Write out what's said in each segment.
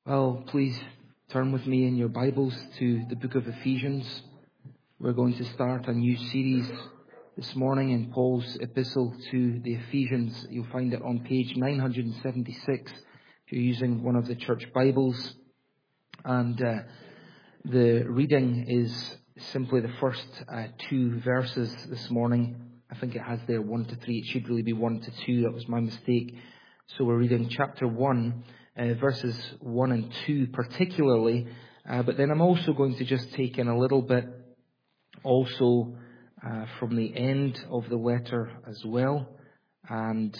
Well, please turn with me in your Bibles to the book of Ephesians. We're going to start a new series this morning in Paul's epistle to the Ephesians. You'll find it on page 976 if you're using one of the church Bibles. And the reading is simply the first two verses this morning. I think it has there 1 to 3. It should really be 1 to 2. That was my mistake. So we're reading chapter 1. Verses 1 and 2 particularly, but then I'm also going to just take in a little bit also from the end of the letter as well, and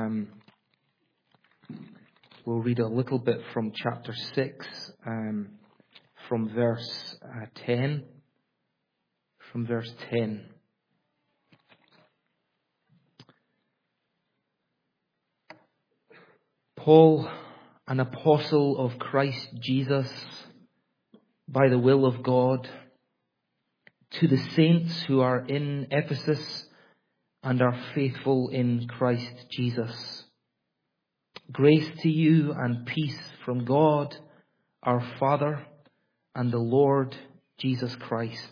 we'll read a little bit from chapter 6, from verse 10. From verse 10. Paul, an apostle of Christ Jesus, by the will of God, to the saints who are in Ephesus and are faithful in Christ Jesus. Grace to you and peace from God, our Father, and the Lord Jesus Christ.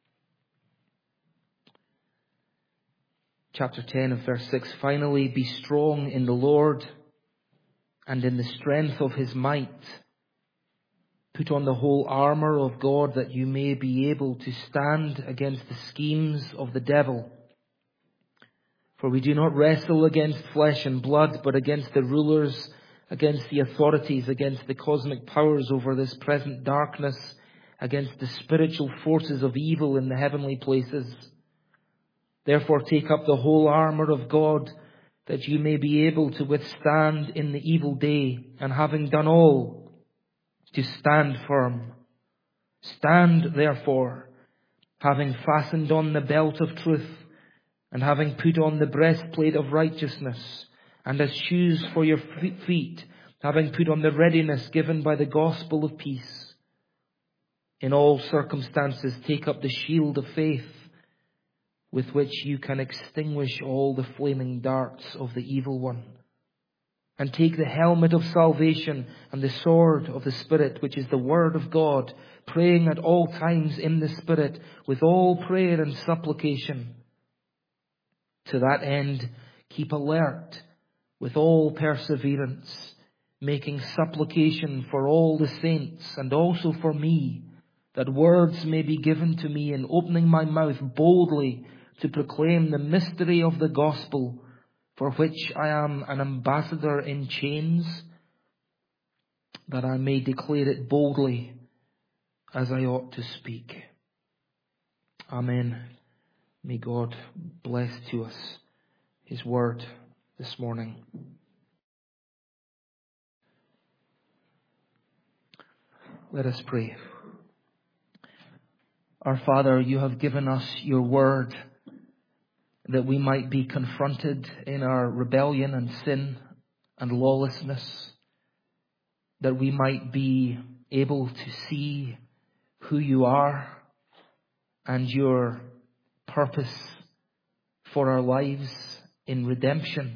Chapter 10 of verse 6, finally, be strong in the Lord and in the strength of his might. Put on the whole armour of God that you may be able to stand against the schemes of the devil. For we do not wrestle against flesh and blood, but against the rulers, against the authorities, against the cosmic powers over this present darkness, against the spiritual forces of evil in the heavenly places. Therefore take up the whole armour of God, that you may be able to withstand in the evil day, and having done all, to stand firm. Stand therefore, having fastened on the belt of truth, and having put on the breastplate of righteousness, and as shoes for your feet, having put on the readiness given by the gospel of peace. In all circumstances take up the shield of faith, with which you can extinguish all the flaming darts of the evil one. And take the helmet of salvation and the sword of the Spirit, which is the word of God, praying at all times in the Spirit, with all prayer and supplication. To that end, keep alert with all perseverance, making supplication for all the saints and also for me, that words may be given to me in opening my mouth boldly to proclaim the mystery of the gospel, for which I am an ambassador in chains, that I may declare it boldly as I ought to speak. Amen. May God bless to us his word this morning. Let us pray. Our Father, you have given us your word, that we might be confronted in our rebellion and sin and lawlessness, that we might be able to see who you are and your purpose for our lives in redemption,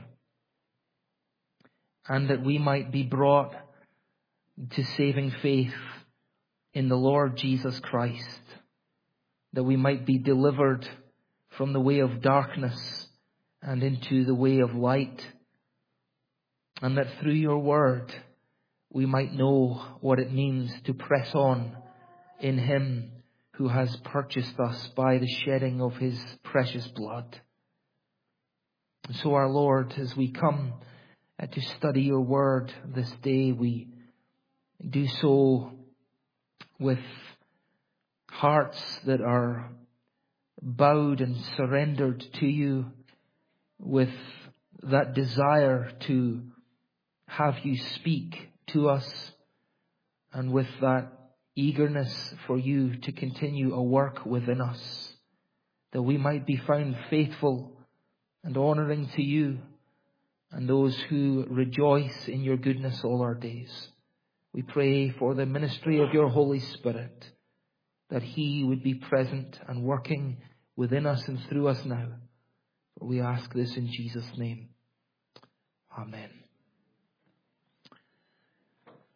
and that we might be brought to saving faith in the Lord Jesus Christ, that we might be delivered from the way of darkness and into the way of light, and that through your word we might know what it means to press on in him who has purchased us by the shedding of his precious blood. And so, our Lord, as we come to study your word this day, we do so with hearts that are bowed and surrendered to you, with that desire to have you speak to us, and with that eagerness for you to continue a work within us, that we might be found faithful and honouring to you and those who rejoice in your goodness all our days. We pray for the ministry of your Holy Spirit, that he would be present and working within us and through us now. We ask this in Jesus' name. Amen.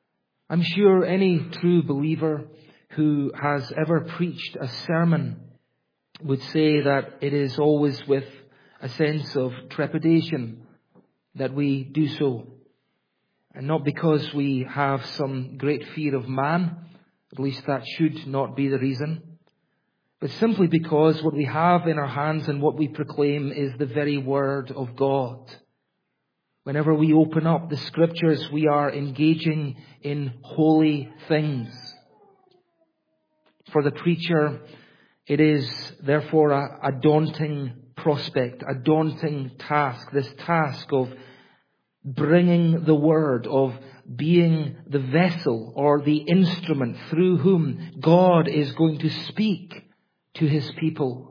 I'm sure any true believer who has ever preached a sermon would say that it is always with a sense of trepidation that we do so. And not because we have some great fear of man, at least that should not be the reason, but simply because what we have in our hands and what we proclaim is the very Word of God. Whenever we open up the Scriptures, we are engaging in holy things. For the preacher, it is therefore a daunting prospect, a daunting task, this task of bringing the Word, of being the vessel or the instrument through whom God is going to speak to His people.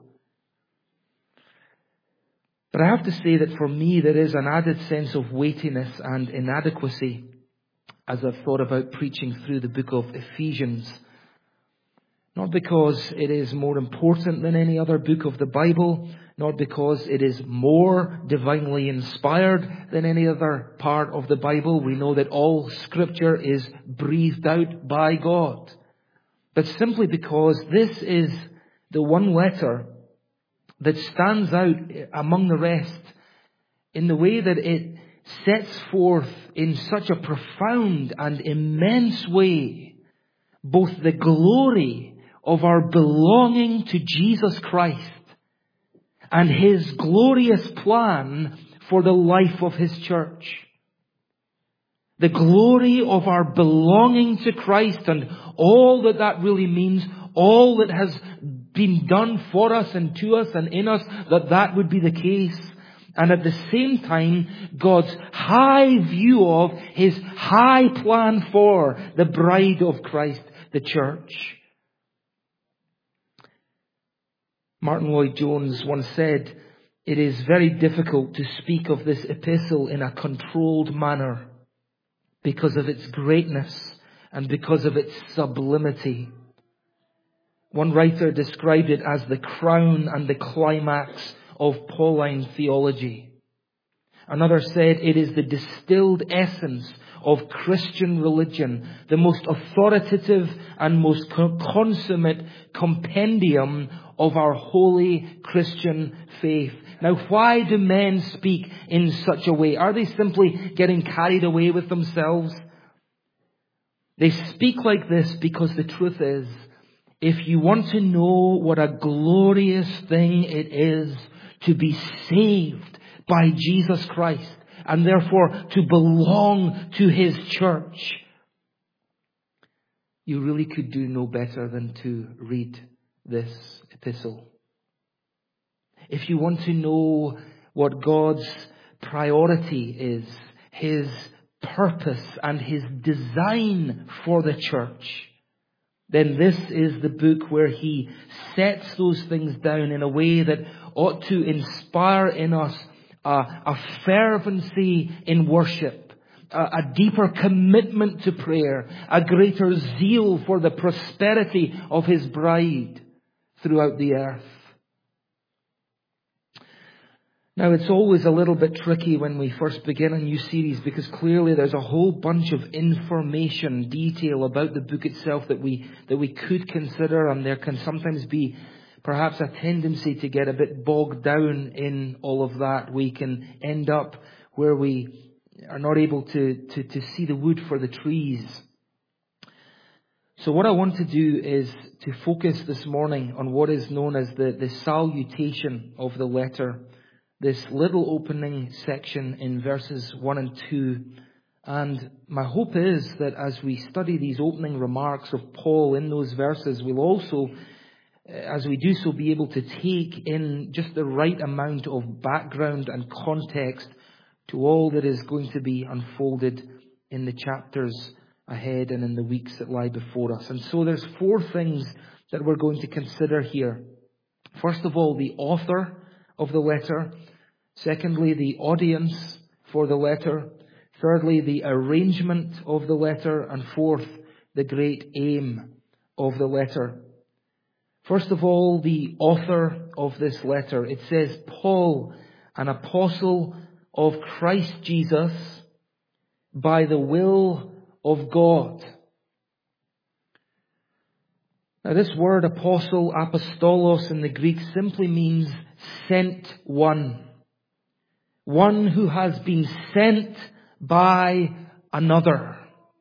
But I have to say that for me there is an added sense of weightiness and inadequacy as I've thought about preaching through the book of Ephesians. Not because it is more important than any other book of the Bible, not because it is more divinely inspired than any other part of the Bible. We know that all Scripture is breathed out by God. But simply because this is the one letter that stands out among the rest in the way that it sets forth in such a profound and immense way both the glory of our belonging to Jesus Christ and His glorious plan for the life of His church. The glory of our belonging to Christ and all that that really means, all that has been done for us and to us and in us, that would be the case. And at the same time, God's high view of His high plan for the bride of Christ, the church. Martin Lloyd-Jones once said, "It is very difficult to speak of this epistle in a controlled manner because of its greatness and because of its sublimity." One writer described it as the crown and the climax of Pauline theology. Another said it is the distilled essence of Christian religion, the most authoritative and most consummate compendium of our holy Christian faith. Now, why do men speak in such a way? Are they simply getting carried away with themselves? They speak like this because the truth is, if you want to know what a glorious thing it is to be saved by Jesus Christ and therefore to belong to His church, you really could do no better than to read this epistle. If you want to know what God's priority is, His purpose and His design for the church, then this is the book where He sets those things down in a way that ought to inspire in us a fervency in worship, a deeper commitment to prayer, a greater zeal for the prosperity of His bride throughout the earth. Now, it's always a little bit tricky when we first begin a new series because clearly there's a whole bunch of information, detail about the book itself that we could consider, and there can sometimes be perhaps a tendency to get a bit bogged down in all of that. We can end up where we are not able to see the wood for the trees. So what I want to do is to focus this morning on what is known as the salutation of the letter. This little opening section in verses 1 and 2. And my hope is that as we study these opening remarks of Paul in those verses, we'll also, as we do so, be able to take in just the right amount of background and context to all that is going to be unfolded in the chapters ahead and in the weeks that lie before us. And so there's 4 things that we're going to consider here. First of all, the author of the letter. Secondly, the audience for the letter. Thirdly, the arrangement of the letter. And fourth, the great aim of the letter. First of all, the author of this letter. It says, Paul, an apostle of Christ Jesus, by the will of God. Now this word apostle, apostolos in the Greek, simply means sent one. One who has been sent by another.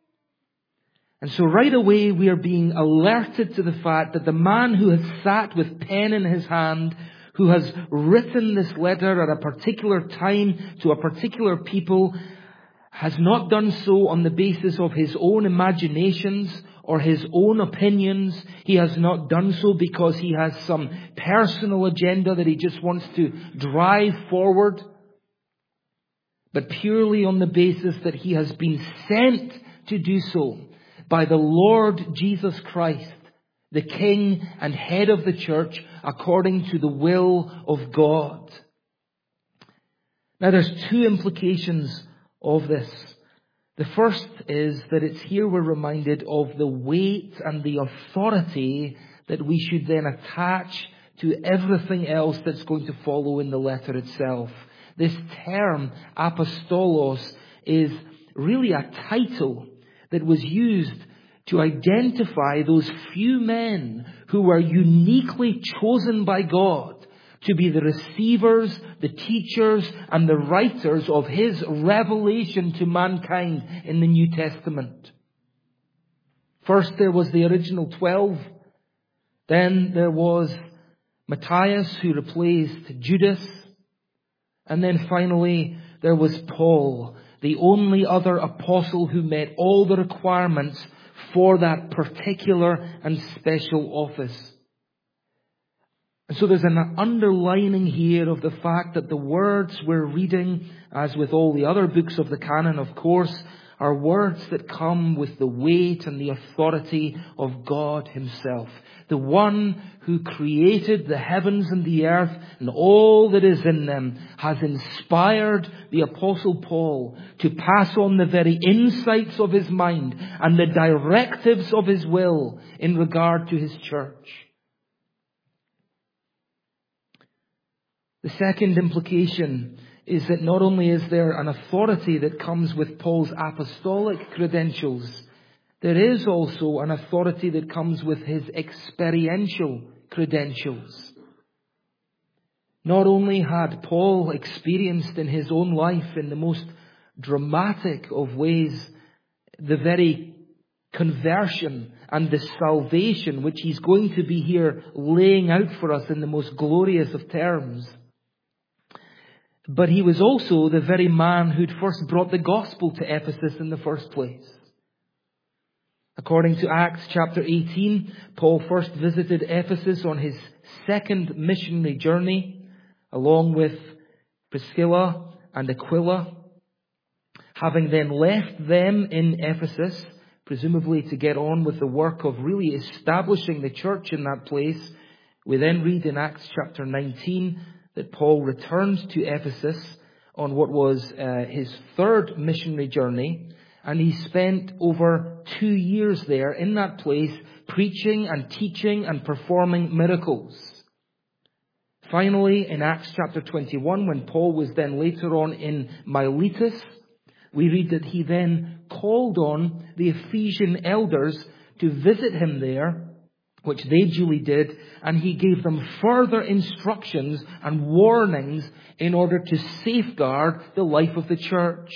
And so right away we are being alerted to the fact that the man who has sat with pen in his hand, who has written this letter at a particular time to a particular people, has not done so on the basis of his own imaginations or his own opinions. He has not done so because he has some personal agenda that he just wants to drive forward, but purely on the basis that he has been sent to do so by the Lord Jesus Christ, the King and head of the church, according to the will of God. Now there's two implications of this. The first is that it's here we're reminded of the weight and the authority that we should then attach to everything else that's going to follow in the letter itself. This term, apostolos, is really a title that was used to identify those few men who were uniquely chosen by God to be the receivers, the teachers, and the writers of His revelation to mankind in the New Testament. First there was the original 12. Then there was Matthias, who replaced Judas. And then finally there was Paul, the only other apostle who met all the requirements for that particular and special office. And so there's an underlining here of the fact that the words we're reading, as with all the other books of the canon, of course, are words that come with the weight and the authority of God Himself. The one who created the heavens and the earth and all that is in them has inspired the Apostle Paul to pass on the very insights of his mind and the directives of his will in regard to his church. The second implication is that not only is there an authority that comes with Paul's apostolic credentials, there is also an authority that comes with his experiential credentials. Not only had Paul experienced in his own life in the most dramatic of ways the very conversion and the salvation which he's going to be here laying out for us in the most glorious of terms, but he was also the very man who'd first brought the gospel to Ephesus in the first place. According to Acts chapter 18, Paul first visited Ephesus on his second missionary journey, along with Priscilla and Aquila. Having then left them in Ephesus, presumably to get on with the work of really establishing the church in that place, we then read in Acts chapter 19 that Paul returned to Ephesus on what was his third missionary journey, and he spent over 2 years there in that place, preaching and teaching and performing miracles. Finally, in Acts chapter 21, when Paul was then later on in Miletus, we read that he then called on the Ephesian elders to visit him there, which they duly did, and he gave them further instructions and warnings in order to safeguard the life of the church.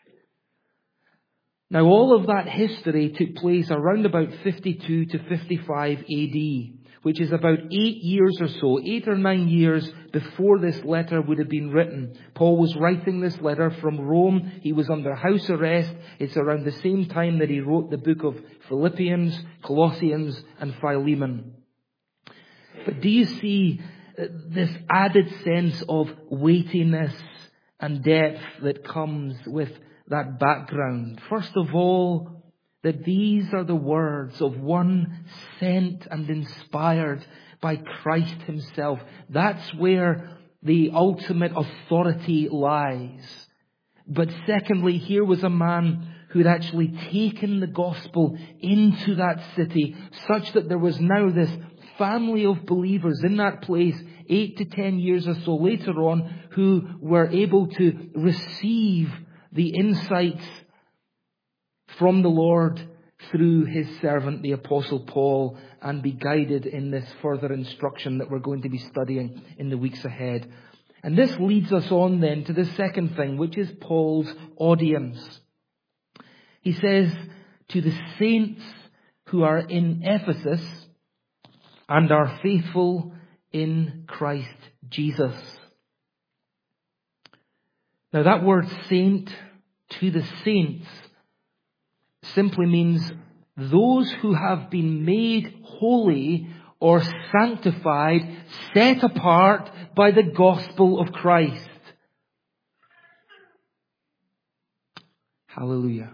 Now all of that history took place around about 52 to 55 AD, which is about 8 years or so, 8 or 9 years before this letter would have been written. Paul was writing this letter from Rome. He was under house arrest. It's around the same time that he wrote the book of Philippians, Colossians, and Philemon. But do you see this added sense of weightiness and depth that comes with that background? First of all, that these are the words of one sent and inspired by Christ Himself. That's where the ultimate authority lies. But secondly, here was a man who had actually taken the gospel into that city, such that there was now this family of believers in that place 8 to 10 years or so later on, who were able to receive the insights from the Lord through his servant, the Apostle Paul, and be guided in this further instruction that we're going to be studying in the weeks ahead. And this leads us on then to the second thing, which is Paul's audience. He says, to the saints who are in Ephesus and are faithful in Christ Jesus. Now that word saint, to the saints, simply means those who have been made holy or sanctified, set apart by the gospel of Christ. Hallelujah.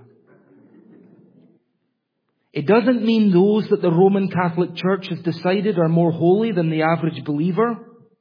It doesn't mean those that the Roman Catholic Church has decided are more holy than the average believer.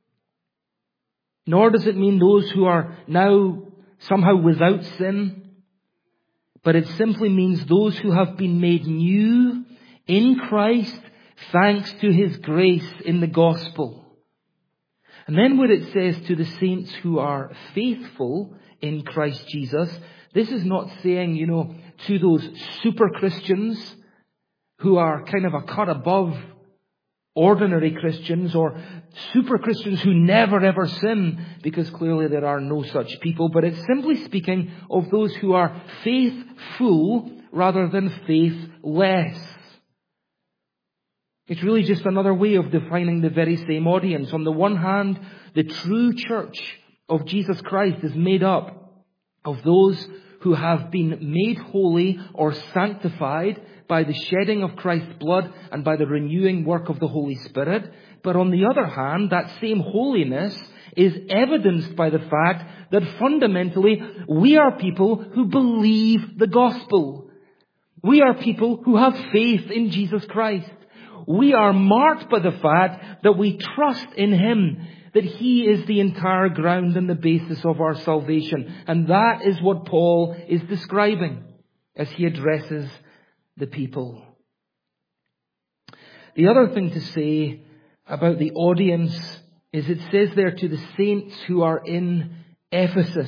Nor does it mean those who are now somehow without sin. But it simply means those who have been made new in Christ thanks to his grace in the gospel. And then when it says to the saints who are faithful in Christ Jesus, this is not saying, to those super Christians who are kind of a cut above ordinary Christians, or super Christians who never ever sin, because clearly there are no such people. But it's simply speaking of those who are faithful rather than faithless. It's really just another way of defining the very same audience. On the one hand, the true church of Jesus Christ is made up of those who have been made holy or sanctified by the shedding of Christ's blood and by the renewing work of the Holy Spirit. But on the other hand, that same holiness is evidenced by the fact that fundamentally we are people who believe the gospel. We are people who have faith in Jesus Christ. We are marked by the fact that we trust in him, that he is the entire ground and the basis of our salvation. And that is what Paul is describing as he addresses the people. The other thing to say about the audience is it says there to the saints who are in Ephesus.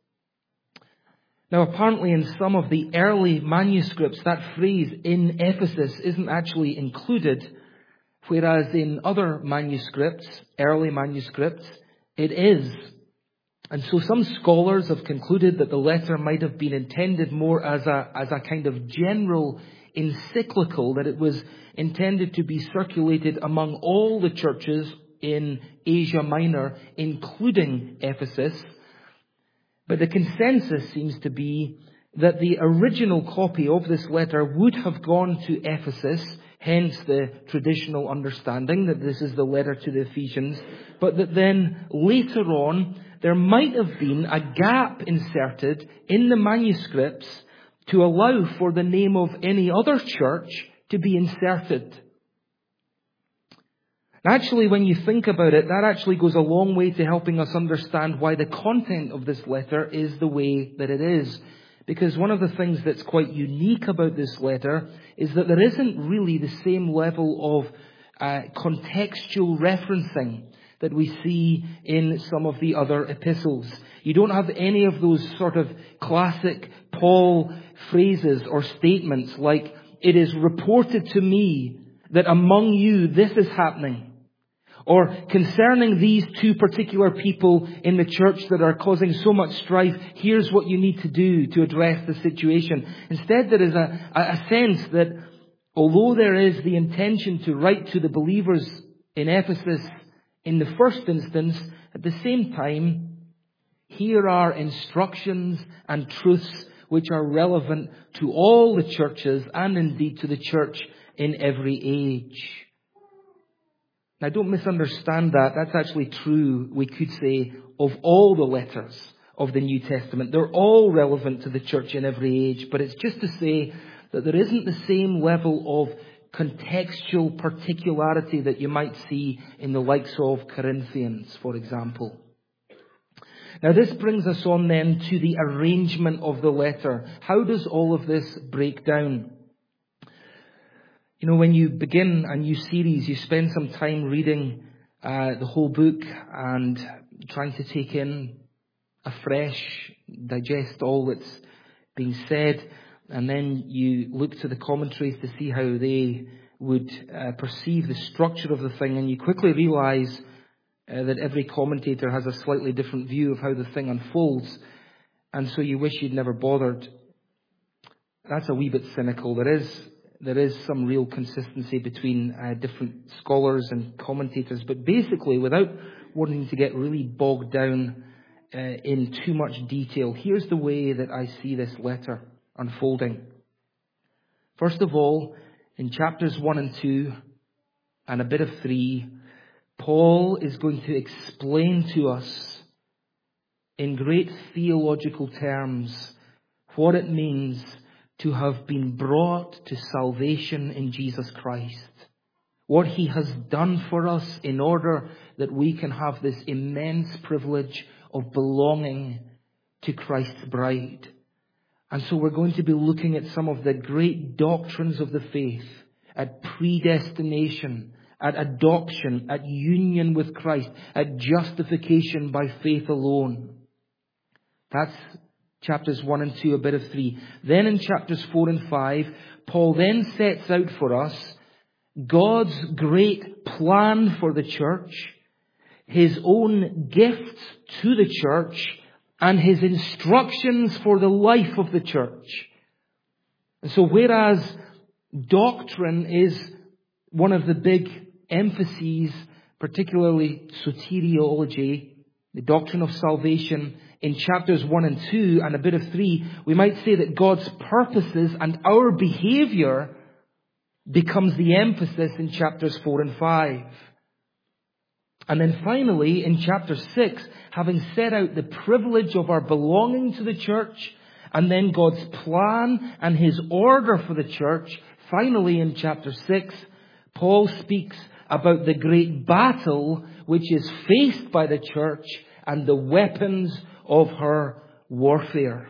Now apparently in some of the early manuscripts that phrase in Ephesus isn't actually included, whereas in other manuscripts, early manuscripts, it is. And so some scholars have concluded that the letter might have been intended more as a kind of general encyclical, that it was intended to be circulated among all the churches in Asia Minor, including Ephesus. But the consensus seems to be that the original copy of this letter would have gone to Ephesus, hence the traditional understanding that this is the letter to the Ephesians, but that then later on there might have been a gap inserted in the manuscripts to allow for the name of any other church to be inserted. Actually, when you think about it, that actually goes a long way to helping us understand why the content of this letter is the way that it is. Because one of the things that's quite unique about this letter is that there isn't really the same level of contextual referencing that we see in some of the other epistles. You don't have any of those sort of classic Paul phrases or statements like, "It is reported to me that among you this is happening." Or concerning these two particular people in the church that are causing so much strife, here's what you need to do to address the situation. Instead, there is a sense that although there is the intention to write to the believers in Ephesus in the first instance, at the same time, here are instructions and truths which are relevant to all the churches and indeed to the church in every age. Now, don't misunderstand that. That's actually true, we could say, of all the letters of the New Testament. They're all relevant to the church in every age, but it's just to say that there isn't the same level of contextual particularity that you might see in the likes of Corinthians, for example. Now, this brings us on then to the arrangement of the letter. How does all of this break down? You know, when you begin a new series, you spend some time reading the whole book and trying to take in afresh, digest all that's being said. and then you look to the commentaries to see how they would perceive the structure of the thing, and you quickly realize that every commentator has a slightly different view of how the thing unfolds, and so you wish you'd never bothered. That's a wee bit cynical. There is some real consistency between different scholars and commentators, but basically, without wanting to get really bogged down in too much detail, here's the way that I see this letter unfolding. First of all, in chapters 1 and 2, and a bit of 3, Paul is going to explain to us in great theological terms what it means to have been brought to salvation in Jesus Christ. What He has done for us in order that we can have this immense privilege of belonging to Christ's bride. And so we're going to be looking at some of the great doctrines of the faith, at predestination, at adoption, at union with Christ, at justification by faith alone. That's chapters 1 and 2, a bit of 3. Then in chapters 4 and 5, Paul then sets out for us God's great plan for the church, His own gifts to the church, and His instructions for the life of the church. And so whereas doctrine is one of the big emphases, particularly soteriology, the doctrine of salvation, in chapters 1 and 2 and a bit of 3, we might say that God's purposes and our behavior becomes the emphasis in chapters 4 and 5. And then finally, in chapter 6, having set out the privilege of our belonging to the church, and then God's plan and His order for the church, finally in chapter 6, Paul speaks about the great battle which is faced by the church and the weapons of her warfare.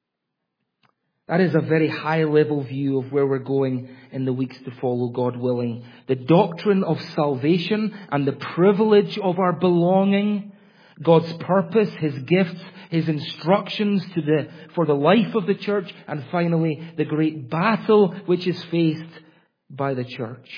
That is a very high-level view of where we're going in the weeks to follow, God willing. The doctrine of salvation and the privilege of our belonging, God's purpose, His gifts, His instructions for the life of the church, and finally, the great battle which is faced by the church.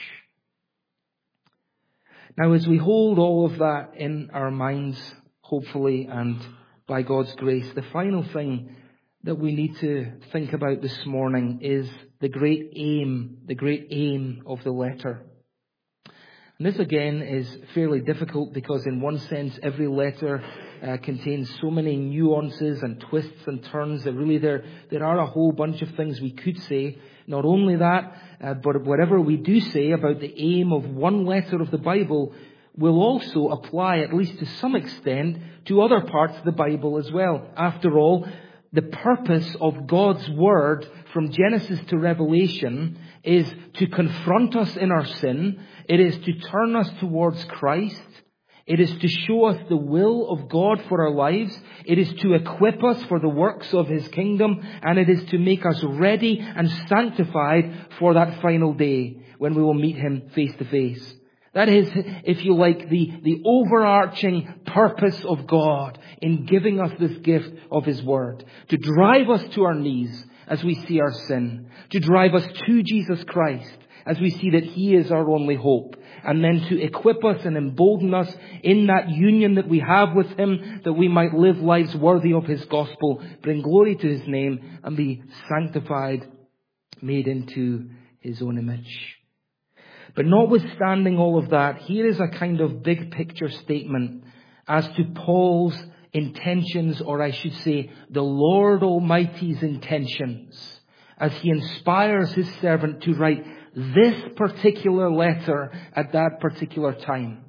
Now, as we hold all of that in our minds, hopefully, and by God's grace, the final thing that we need to think about this morning is the great aim of the letter. And this again is fairly difficult because in one sense every letter contains so many nuances and twists and turns that really there are a whole bunch of things we could say. Not only that, but whatever we do say about the aim of one letter of the Bible will also apply, at least to some extent, to other parts of the Bible as well. After all, the purpose of God's Word from Genesis to Revelation is to confront us in our sin. It is to turn us towards Christ. It is to show us the will of God for our lives. It is to equip us for the works of His kingdom. And it is to make us ready and sanctified for that final day when we will meet Him face to face. That is, if you like, the overarching purpose of God in giving us this gift of His Word. To drive us to our knees as we see our sin. To drive us to Jesus Christ as we see that He is our only hope. And then to equip us and embolden us in that union that we have with Him, that we might live lives worthy of His gospel, bring glory to His name, and be sanctified, made into His own image. But notwithstanding all of that, here is a kind of big picture statement as to Paul's intentions, or I should say, the Lord Almighty's intentions, as He inspires His servant to write this particular letter at that particular time.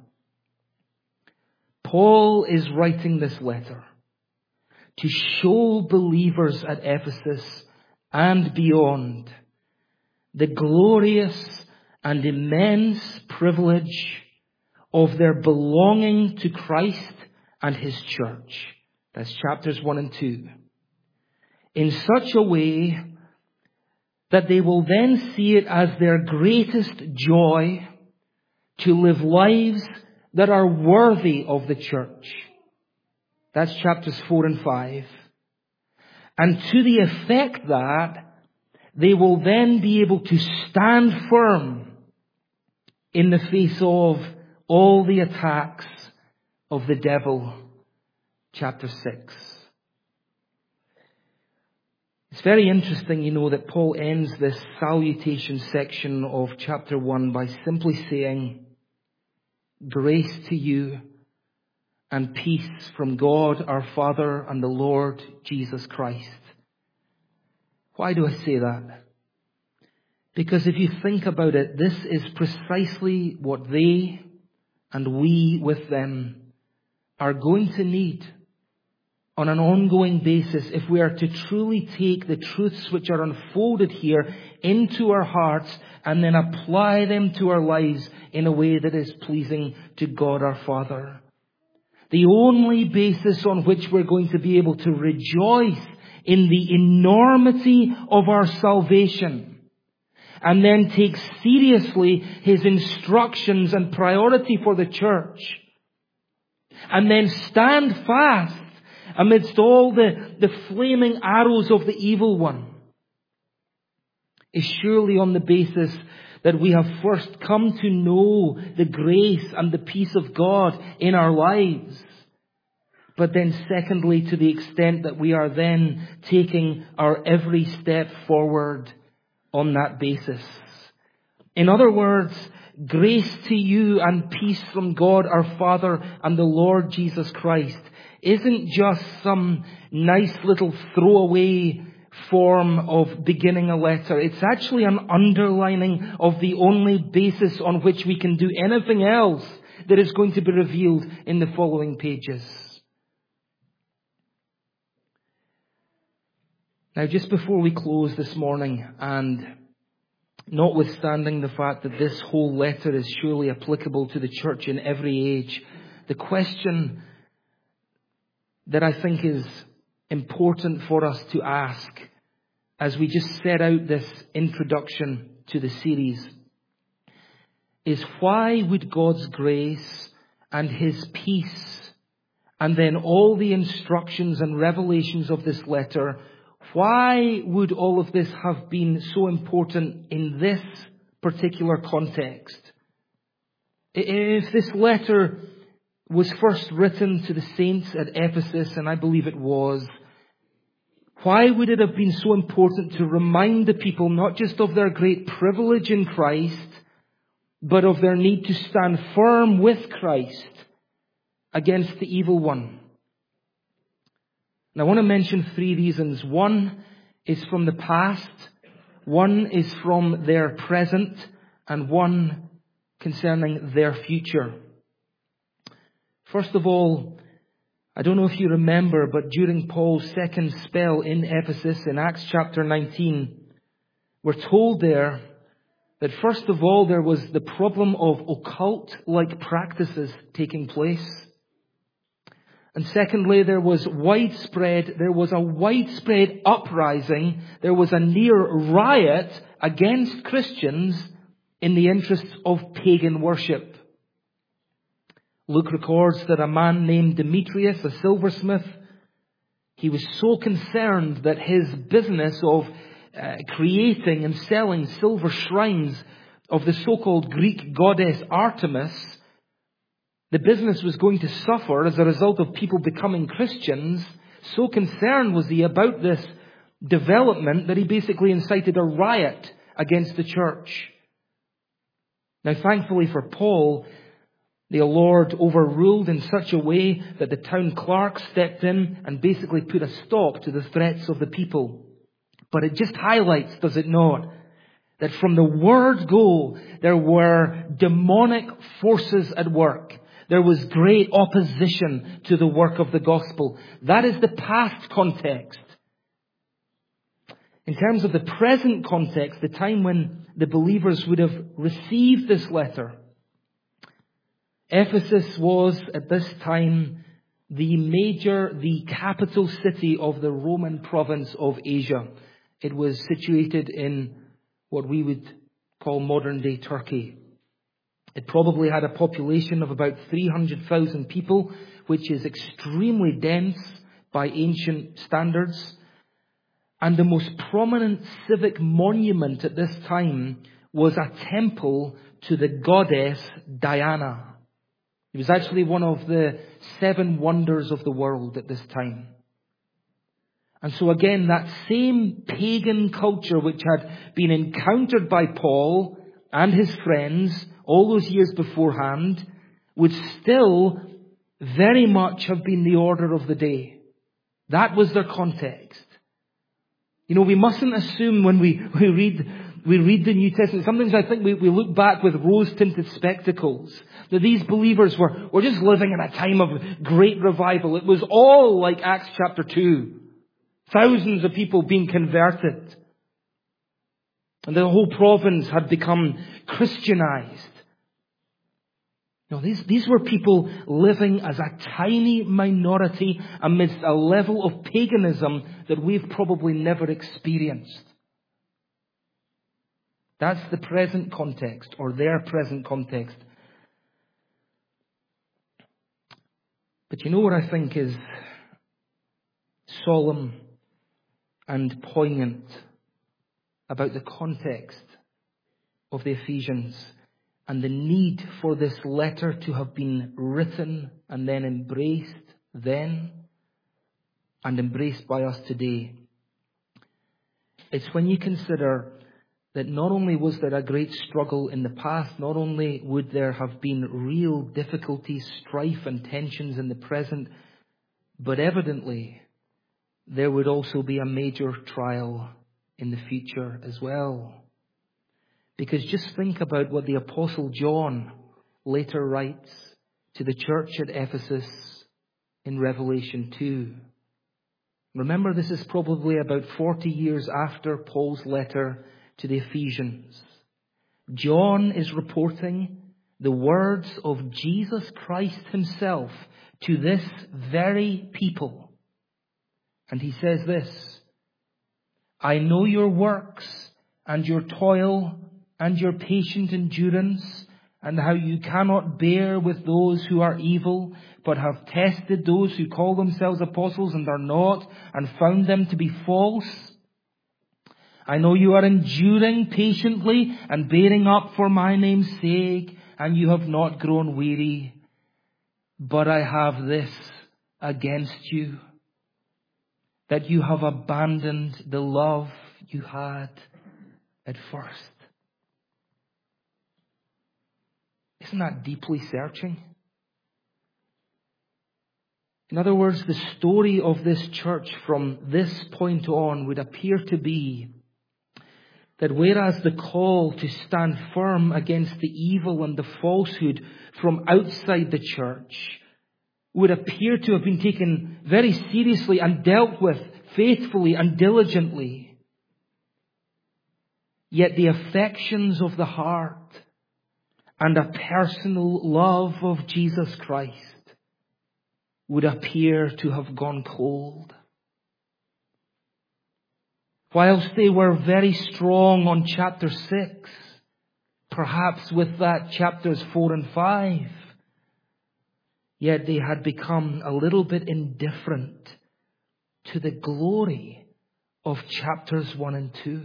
Paul is writing this letter to show believers at Ephesus and beyond the glorious and immense privilege of their belonging to Christ and His church. That's chapters 1 and 2. In such a way that they will then see it as their greatest joy to live lives that are worthy of the church. That's chapters 4 and 5. And to the effect that they will then be able to stand firm in the face of all the attacks of the devil. Chapter 6. It's very interesting, that Paul ends this salutation section of chapter 1 by simply saying, "Grace to you and peace from God our Father and the Lord Jesus Christ." Why do I say that? Because if you think about it, this is precisely what they and we with them are going to need on an ongoing basis if we are to truly take the truths which are unfolded here into our hearts and then apply them to our lives in a way that is pleasing to God our Father. The only basis on which we're going to be able to rejoice in the enormity of our salvation and then take seriously His instructions and priority for the church and then stand fast amidst all the flaming arrows of the evil one is surely on the basis that we have first come to know the grace and the peace of God in our lives. But then secondly, to the extent that we are then taking our every step forward on that basis. In other words, grace to you and peace from God our Father and the Lord Jesus Christ isn't just some nice little throwaway form of beginning a letter. It's actually an underlining of the only basis on which we can do anything else that is going to be revealed in the following pages. Now, just before we close this morning, and notwithstanding the fact that this whole letter is surely applicable to the church in every age, the question that I think is important for us to ask as we just set out this introduction to the series is, why would God's grace and His peace and then all the instructions and revelations of this letter, why would all of this have been so important in this particular context? If this letter was first written to the saints at Ephesus, and I believe it was, why would it have been so important to remind the people not just of their great privilege in Christ, but of their need to stand firm with Christ against the evil one? And I want to mention 3 reasons. One is from the past, one is from their present, and one concerning their future. First of all, I don't know if you remember, but during Paul's second spell in Ephesus in Acts chapter 19, we're told there that first of all there was the problem of occult-like practices taking place. And secondly, there was a widespread uprising, there was a near riot against Christians in the interests of pagan worship. Luke records that a man named Demetrius, a silversmith, he was so concerned that his business of creating and selling silver shrines of the so-called Greek goddess Artemis, the business was going to suffer as a result of people becoming Christians. So concerned was he about this development that he basically incited a riot against the church. Now, thankfully for Paul, the Lord overruled in such a way that the town clerk stepped in and basically put a stop to the threats of the people. But it just highlights, does it not, that from the word go, there were demonic forces at work. There was great opposition to the work of the gospel. That is the past context. In terms of the present context, the time when the believers would have received this letter, Ephesus was at this time the capital city of the Roman province of Asia. It was situated in what we would call modern day Turkey. It probably had a population of about 300,000 people, which is extremely dense by ancient standards. And the most prominent civic monument at this time was a temple to the goddess Diana. It was actually one of the 7 wonders of the world at this time. And so again, that same pagan culture which had been encountered by Paul and his friends all those years beforehand would still very much have been the order of the day. That was their context. You know, we mustn't assume when we read the New Testament. Sometimes I think we look back with rose-tinted spectacles that these believers were just living in a time of great revival. It was all like Acts chapter 2. Thousands of people being converted. And the whole province had become Christianized. No, these were people living as a tiny minority amidst a level of paganism that we've probably never experienced. That's the present context, or their present context. But you know what I think is solemn and poignant about the context of the Ephesians and the need for this letter to have been written and then embraced then and embraced by us today. It's when you consider that not only was there a great struggle in the past, not only would there have been real difficulties, strife and tensions in the present, but evidently there would also be a major trial in the future as well. Because just think about what the Apostle John later writes to the church at Ephesus in Revelation 2. Remember, this is probably about 40 years after Paul's letter to the Ephesians. John is reporting the words of Jesus Christ himself to this very people. And he says this, I know your works and your toil and your patient endurance, and how you cannot bear with those who are evil, but have tested those who call themselves apostles and are not, and found them to be false. I know you are enduring patiently and bearing up for my name's sake, and you have not grown weary. But I have this against you, that you have abandoned the love you had at first. Isn't that deeply searching? In other words, the story of this church from this point on would appear to be that whereas the call to stand firm against the evil and the falsehood from outside the church would appear to have been taken very seriously and dealt with faithfully and diligently, yet the affections of the heart and a personal love of Jesus Christ would appear to have gone cold. Whilst they were very strong on chapter 6, perhaps with that chapters 4 and 5, yet they had become a little bit indifferent to the glory of chapters 1 and 2.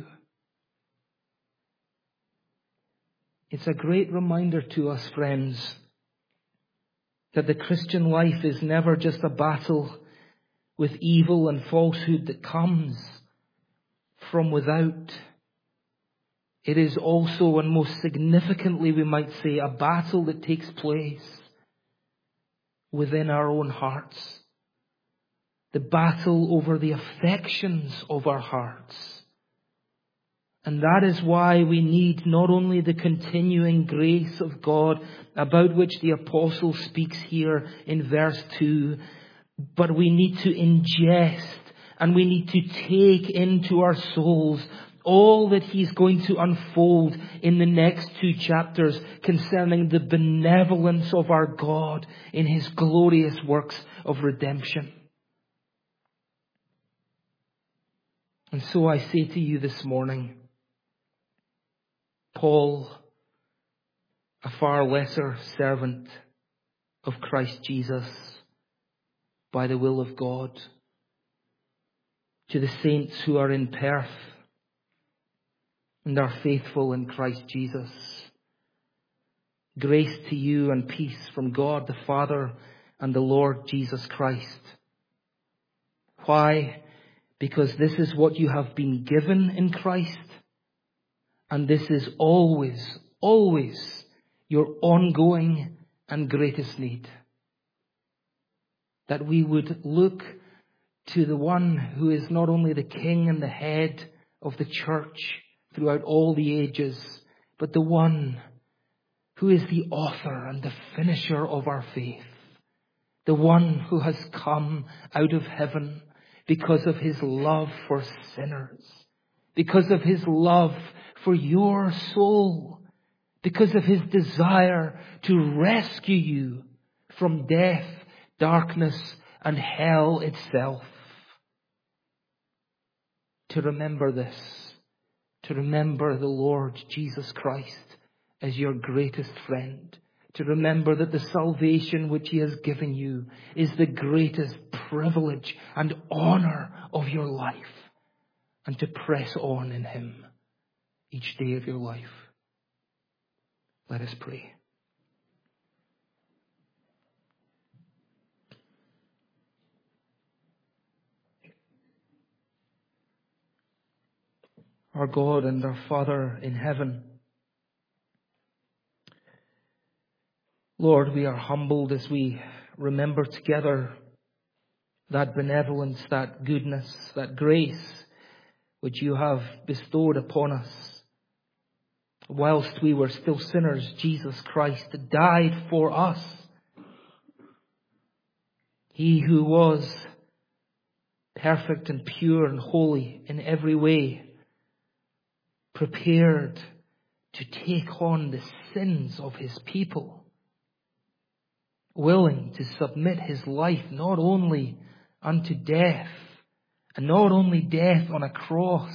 It's a great reminder to us, friends, that the Christian life is never just a battle with evil and falsehood that comes from without. It is also, and most significantly we might say, a battle that takes place within our own hearts. The battle over the affections of our hearts. And that is why we need not only the continuing grace of God about which the apostle speaks here in verse 2, but we need to ingest and we need to take into our souls all that he's going to unfold in the next 2 chapters concerning the benevolence of our God in his glorious works of redemption. And so I say to you this morning, Paul, a far lesser servant of Christ Jesus by the will of God, to the saints who are in Perth and are faithful in Christ Jesus. Grace to you and peace from God the Father and the Lord Jesus Christ. Why? Because this is what you have been given in Christ, and this is always, always your ongoing and greatest need. That we would look to the one who is not only the King and the head of the church throughout all the ages, but the one who is the author and the finisher of our faith. The one who has come out of heaven because of his love for sinners, because of his love for your soul, because of his desire to rescue you from death, darkness, and hell itself. To remember this, to remember the Lord Jesus Christ as your greatest friend, to remember that the salvation which he has given you is the greatest privilege and honor of your life, and to press on in him each day of your life. Let us pray. Our God and our Father in heaven, Lord, we are humbled as we remember together that benevolence, that goodness, that grace which you have bestowed upon us. Whilst we were still sinners, Jesus Christ died for us. He who was perfect and pure and holy in every way, prepared to take on the sins of his people, willing to submit his life not only unto death, and not only death on a cross,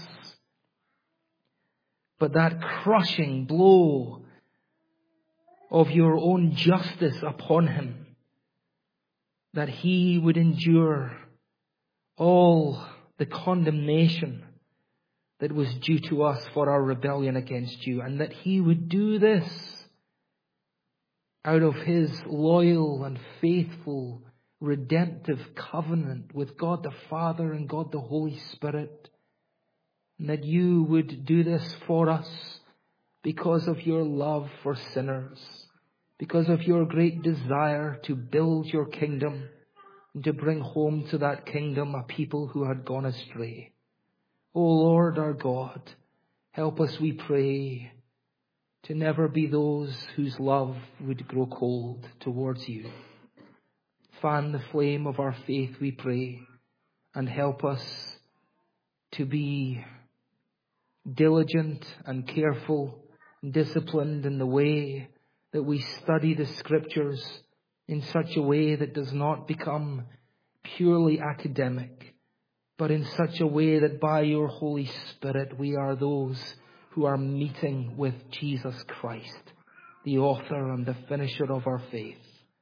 but that crushing blow of your own justice upon him, that he would endure all the condemnation that was due to us for our rebellion against you, and that he would do this out of his loyal and faithful redemptive covenant with God the Father and God the Holy Spirit. And that you would do this for us because of your love for sinners, because of your great desire to build your kingdom and to bring home to that kingdom a people who had gone astray. O Lord our God, help us, we pray, to never be those whose love would grow cold towards you. Fan the flame of our faith, we pray, and help us to be diligent and careful and disciplined in the way that we study the Scriptures in such a way that does not become purely academic, but in such a way that by your Holy Spirit we are those who are meeting with Jesus Christ, the author and the finisher of our faith.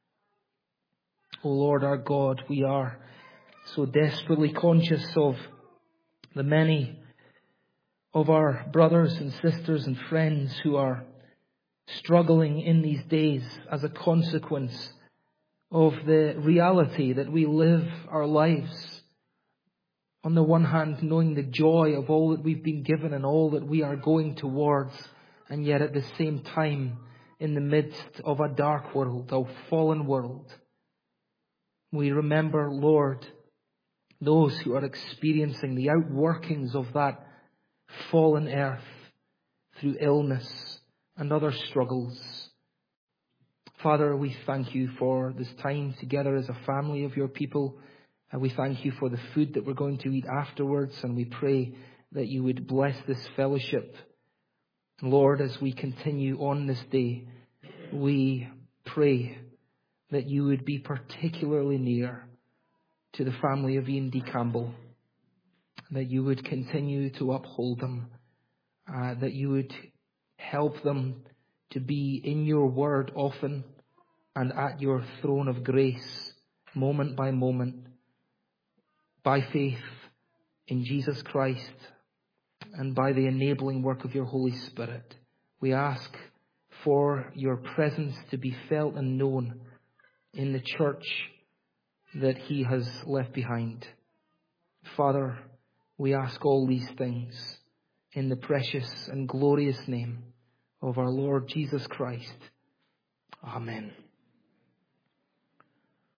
O Lord our God, we are so desperately conscious of the many of our brothers and sisters and friends who are struggling in these days as a consequence of the reality that we live our lives, on the one hand, knowing the joy of all that we've been given and all that we are going towards, and yet at the same time in the midst of a dark world, a fallen world. We remember, Lord, those who are experiencing the outworkings of that fallen earth through illness and other struggles. Father, we thank you for this time together as a family of your people. And we thank you for the food that we're going to eat afterwards. And we pray that you would bless this fellowship. Lord, as we continue on this day, we pray that you would be particularly near to the family of Ian D. Campbell, that you would continue to uphold them, that you would help them to be in your word often and at your throne of grace, moment by moment, by faith, in Jesus Christ and by the enabling work of your Holy Spirit, we ask for your presence to be felt and known in the church that he has left behind. Father, we ask all these things in the precious and glorious name of our Lord Jesus Christ. Amen.